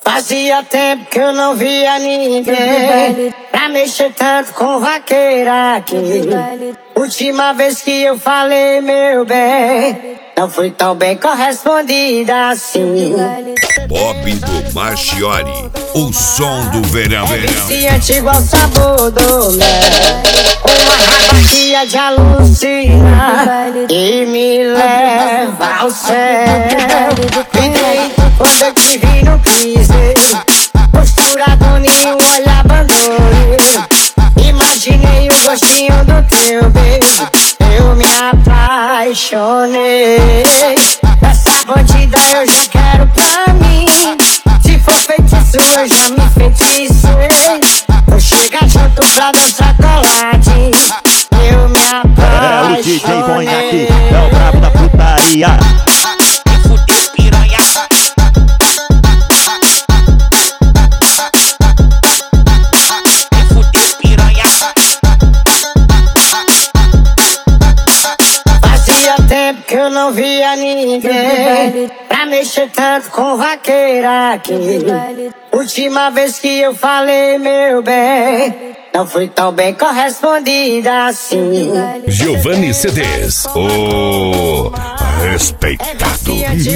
Fazia tempo que eu não via ninguém pra mexer tanto com vaqueira aqui. Última vez que eu falei, meu bem, não fui tão bem correspondida assim. Bob do Marchiori, o som do verão. Viciante igual sabor do mel, uma rabaquia de alucina e me leva ao céu. Quando eu te vi no crise, postura boninho, olha abandono. Imaginei o gostinho do teu beijo, eu me apaixonei. Essa bandida eu já quero pra mim. Se for feitiço eu já me feticei. Vou chegar junto pra dançar coladinho, eu me apaixonei. O DJ põe aqui, é o brabo da putaria. Tempo que eu não via ninguém pra mexer tanto com vaqueira aqui. Última vez que eu falei, meu bem, não fui tão bem correspondida assim. Giovanni CDs, o respeitado.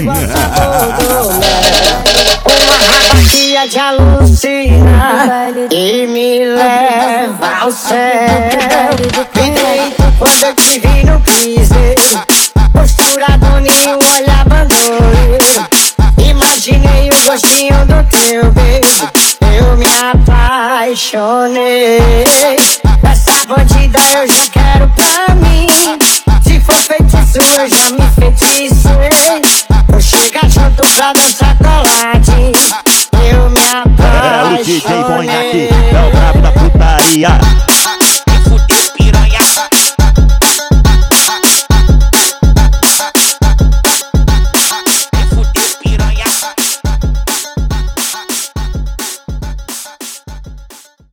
Uma rabaquia de alucina e me leva ao céu. Quando eu te vi no crise, postura boninho, olha abandono. Imaginei o gostinho do teu beijo, eu me apaixonei. Essa bandida eu já quero pra mim. Se for feitiço eu já me feticei. Vou chegar junto pra dançar coladinho, eu me apaixonei. O DJ põe aqui, é o brabo da putaria.